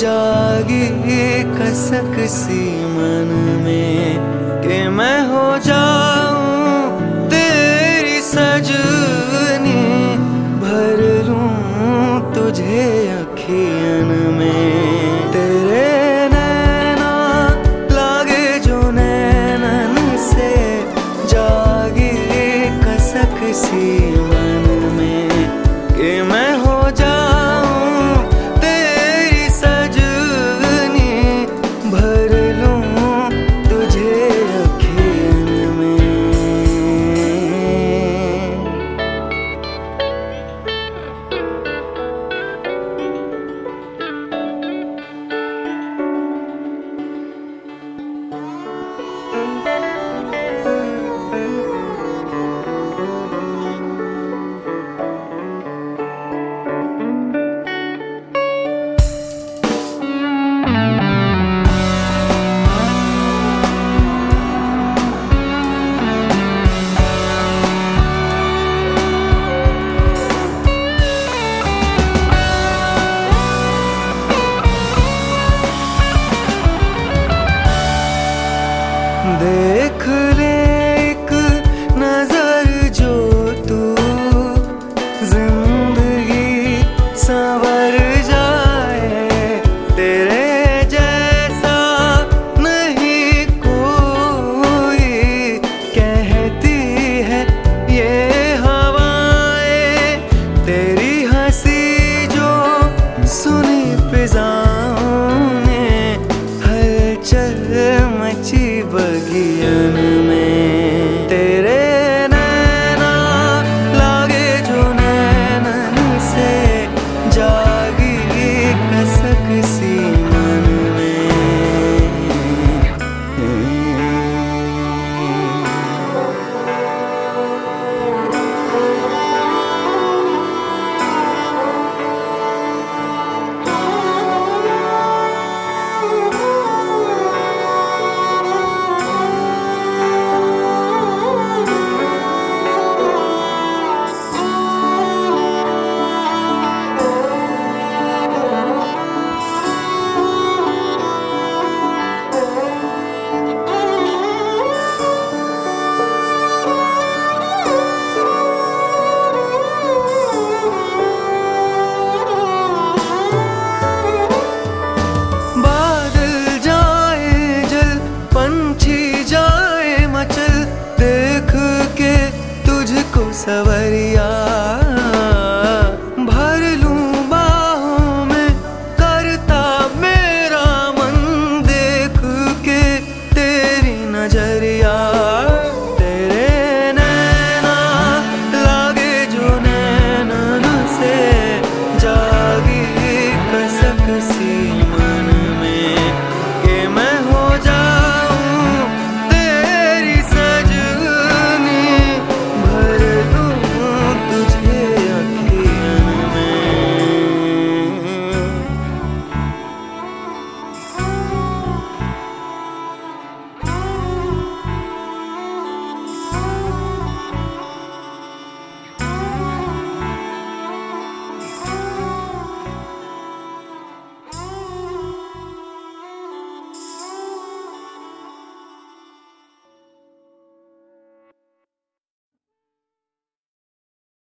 जागी कसक सी मन में कि मैं हो जाऊं तेरी सजनी, भर लूं तुझे अखियन में। तेरे नैना लागे जो नैनन से, जागी कसक सी मन में कि मैं हो जाऊं तेरी सजनी, भर लूं तुझे अखियन में। देख ले एक नजर जो तू, जिंदगी संवर जाए। तेरे जैसा नहीं कोई, कहती है ये हवाएं। तेरी हंसी जो सुनी फिजाओं ने, हलचल मची बगियन में। तेरे नैना लागे जो नैनन से, जागी कसक सी मन में। सवरिया